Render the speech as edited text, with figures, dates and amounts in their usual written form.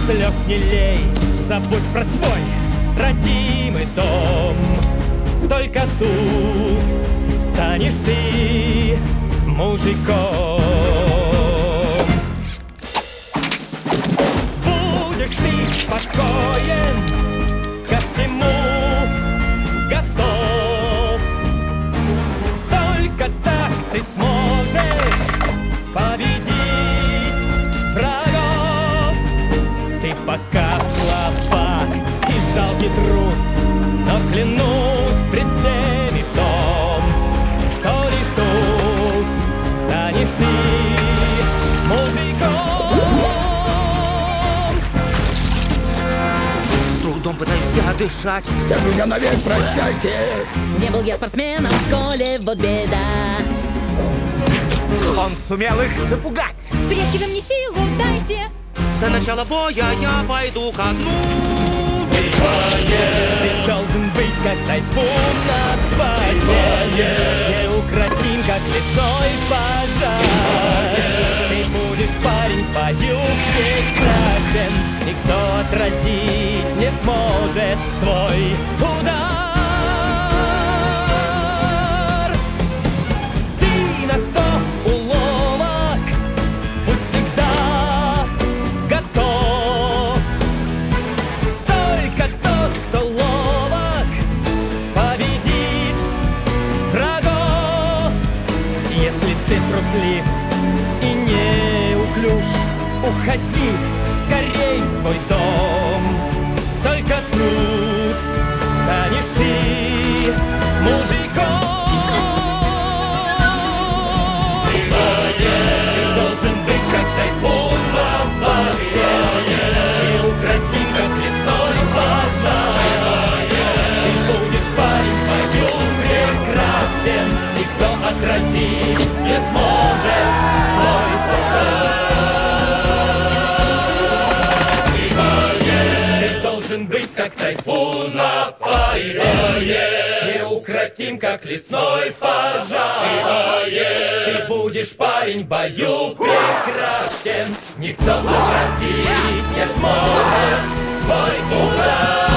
слез не лей, забудь про свой родимый дом. Только тут станешь ты мужиком. Будешь ты спокоен, ко всему готов. Только так ты сможешь победить врагов. Ты пока слабак и жалкий трус, но клянусь пред всеми в том, что лишь тут станешь ты мужиком. С трудом пытаюсь я дышать. Все, друзья, навек прощайте. Не был я спортсменом в школе, вот беда. Он сумел их запугать. Предки, вы мне силу дайте. До начала боя я пойду ко дну. Ты должен быть как тайфун на базе, неукротим как лесной пожар. Ты будешь парень в бою прекрасен, никто отразить не сможет твой удар. Ты на 100 уловок, будь всегда готов. Только тот, кто ловок, победит врагов. Если ты труслив и неуклюж, уходи скорей в свой дом. Только тут станешь ты мужиком. Ты должен быть как тайфун на базе, неукротим как лесной пожар. Ты будешь парень в бою прекрасен, никто отразить не сможет твой удар. Ты должен быть как тайфун на базе, неукротим как лесной пожар. Ты будешь парень в бою прекрасен, никто отразить не сможет твой удар.